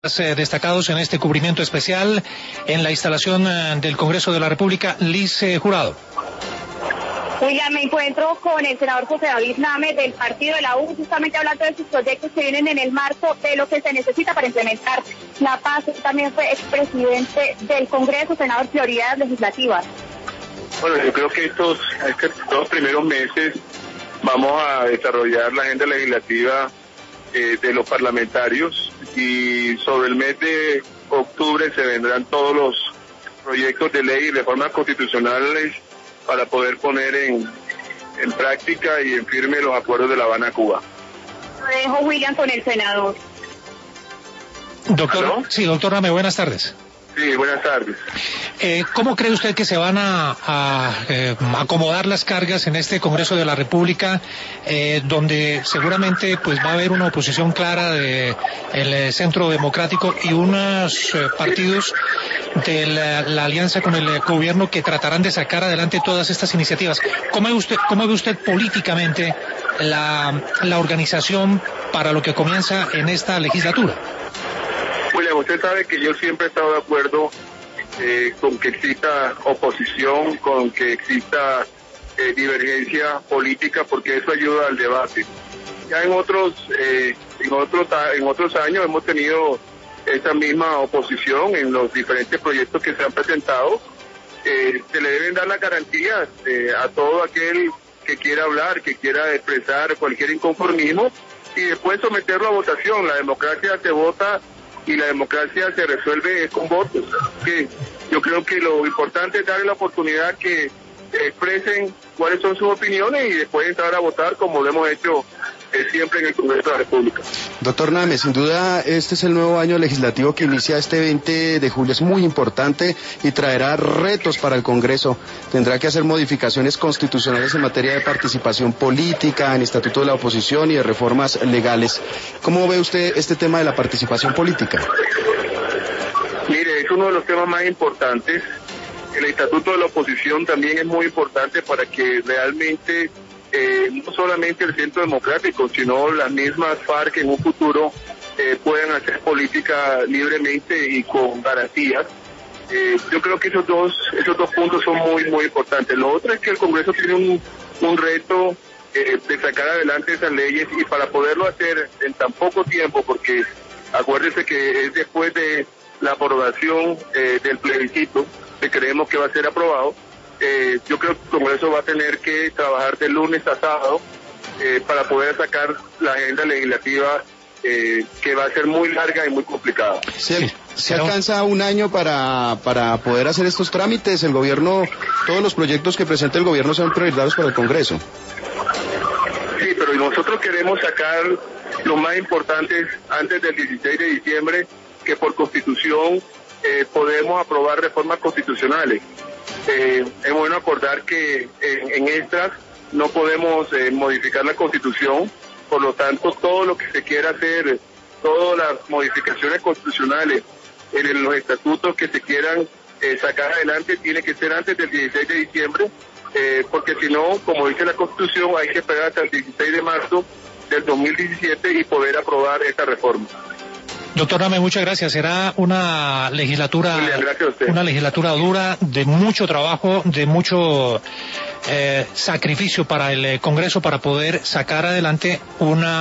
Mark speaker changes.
Speaker 1: Destacados en este cubrimiento especial en la instalación del Congreso de la República. Liz Jurado.
Speaker 2: Oiga, me encuentro con el senador José David Name del partido de la U, justamente hablando de sus proyectos que vienen en el marco de lo que se necesita para implementar la paz. También fue expresidente del Congreso, senador, prioridades legislativas.
Speaker 3: Bueno, yo creo que estos dos primeros meses vamos a desarrollar la agenda legislativa de los parlamentarios, y sobre el mes de octubre se vendrán todos los proyectos de ley y reformas constitucionales para poder poner en práctica y en firme los acuerdos de La Habana, Cuba.
Speaker 2: Lo dejo, William, con el senador.
Speaker 1: Doctor,
Speaker 3: ¿Aló?
Speaker 1: Sí, doctor Name, buenas tardes.
Speaker 3: Sí, buenas tardes.
Speaker 1: ¿Cómo cree usted que se van a acomodar las cargas en este Congreso de la República, donde seguramente pues va a haber una oposición clara del Centro Democrático y unos partidos de la alianza con el gobierno que tratarán de sacar adelante todas estas iniciativas? ¿Cómo ve usted políticamente la organización para lo que comienza en esta legislatura?
Speaker 3: William, usted sabe que yo siempre he estado de acuerdo con que exista oposición, con que exista divergencia política, porque eso ayuda al debate. Ya en otros años hemos tenido esa misma oposición en los diferentes proyectos que se han presentado. Se le deben dar las garantías a todo aquel que quiera hablar, que quiera expresar cualquier inconformismo, y después someterlo a votación. La democracia se vota y la democracia se resuelve con votos. Que yo creo que lo importante es darle la oportunidad que expresen cuáles son sus opiniones y después entrar a votar, como lo hemos hecho siempre en el Congreso de la República.
Speaker 4: Doctor Name, sin duda este es el nuevo año legislativo que inicia este 20 de julio. Es muy importante y traerá retos para el Congreso. Tendrá que hacer modificaciones constitucionales en materia de participación política, en estatuto de la oposición y de reformas legales. ¿Cómo ve usted este tema de la participación política?
Speaker 3: Mire, es uno de los temas más importantes. El estatuto de la oposición también es muy importante para que realmente no solamente el Centro Democrático, sino las mismas FARC en un futuro puedan hacer política libremente y con garantías. Yo creo que esos dos puntos son muy importantes. Lo otro es que el Congreso tiene un reto de sacar adelante esas leyes, y para poderlo hacer en tan poco tiempo, porque acuérdese que es después de la aprobación del plebiscito que creemos que va a ser aprobado. Yo creo que el Congreso va a tener que trabajar de lunes a sábado para poder sacar la agenda legislativa, que va a ser muy larga y muy complicada.
Speaker 4: ¿Se alcanza un año para poder hacer estos trámites? El gobierno, todos los proyectos que presenta el gobierno son prioritarios para el Congreso.
Speaker 3: Sí, pero nosotros queremos sacar los más importantes antes del 16 de diciembre, que por Constitución podemos aprobar reformas constitucionales. Es bueno acordar que en estas no podemos modificar la Constitución, por lo tanto todo lo que se quiera hacer, todas las modificaciones constitucionales en los estatutos que se quieran sacar adelante, tiene que ser antes del 16 de diciembre, porque si no, como dice la Constitución, hay que esperar hasta el 16 de marzo del 2017 y poder aprobar esta reforma.
Speaker 1: Doctor Name, muchas gracias. Será una legislatura, una legislatura dura, de mucho trabajo, de mucho sacrificio para el Congreso, para poder sacar adelante una